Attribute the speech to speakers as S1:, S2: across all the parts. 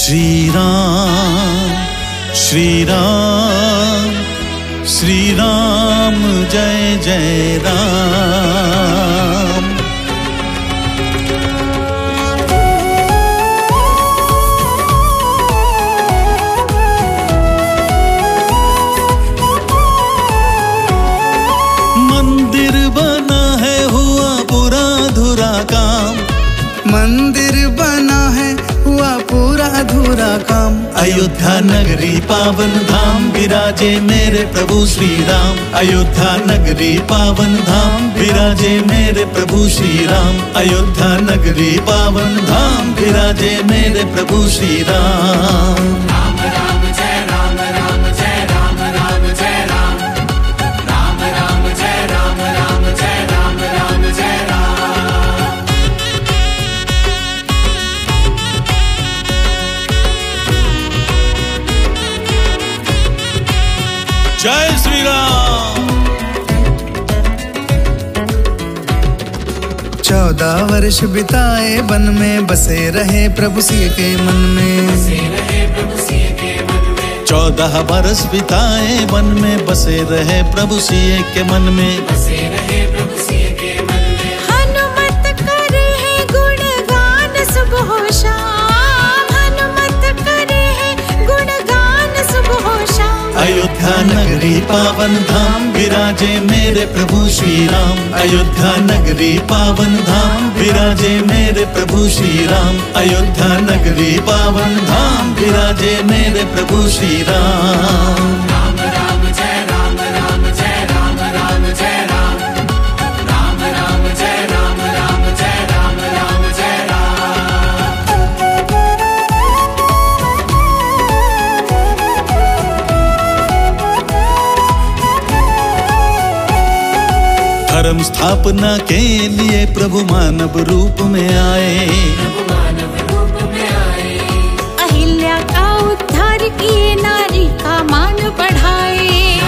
S1: श्री राम श्री राम श्री राम जय जय राम। मंदिर बना है हुआ पूरा अधूरा काम,
S2: मंदिर बना है हुआ पूरा अधूरा काम।
S1: अयोध्या नगरी पावन धाम विराजे मेरे प्रभु श्री राम। अयोध्या नगरी पावन धाम विराजे मेरे प्रभु श्री राम। अयोध्या नगरी पावन धाम विराजे मेरे प्रभु श्री राम।
S3: राम राम जय राम राम जय राम राम जय राम। राम राम जय राम राम जय राम राम जय राम।
S1: जय श्री राम।
S2: 14 वर्ष बिताए वन में, बसे रहे प्रभु सिंह के मन में।
S1: 14 बरस बिताए वन में, बसे रहे प्रभु सिंह के मन में।
S4: हनुमत करे है गुणगान सुबह शाम। हनुमत करे है गुणगान सुबह शाम।
S1: अयोध्या नगरी पावन धाम विराजे मेरे प्रभु श्री राम। अयोध्या नगरी पावन धाम विराजे मेरे प्रभु श्री राम। अयोध्या नगरी पावन धाम विराजे मेरे प्रभु श्री राम।
S3: राम राम जय राम राम जय राम राम जय राम। राम राम जय राम राम जय राम राम जय राम।
S1: धर्म स्थापना के लिए प्रभु मानव रूप में आए।
S4: अहिल्या का उद्धार किए, नारी का मान बढ़ाए।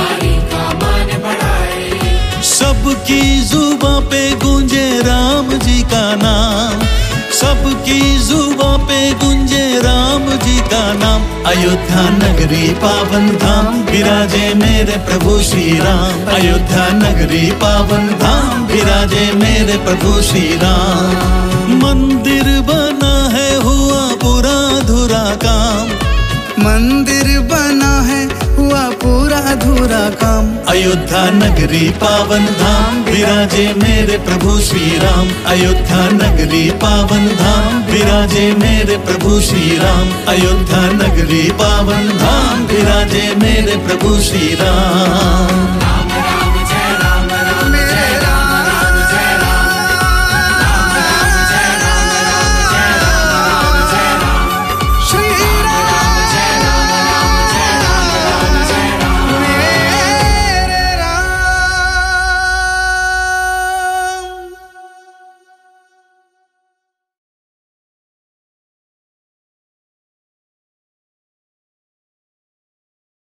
S1: सबकी जुबां पे गूंजे राम जी का नाम। सबकी जुबां पे गूंजे राम जी का नाम। अयोध्या नगरी पावन धाम विराजे मेरे प्रभु श्री राम। अयोध्या नगरी पावन धाम विराजे मेरे प्रभु श्री राम। मंदिर बना है हुआ पूरा अधूरा काम।
S2: मंदिर बना है हुआ पूरा अधूरा काम।
S1: अयोध्या नगरी पावन धाम विराजे मेरे प्रभु श्री राम। अयोध्या नगरी पावन धाम विराजे मेरे प्रभु श्री राम। अयोध्या नगरी पावन धाम विराजे मेरे प्रभु श्री राम।
S3: राम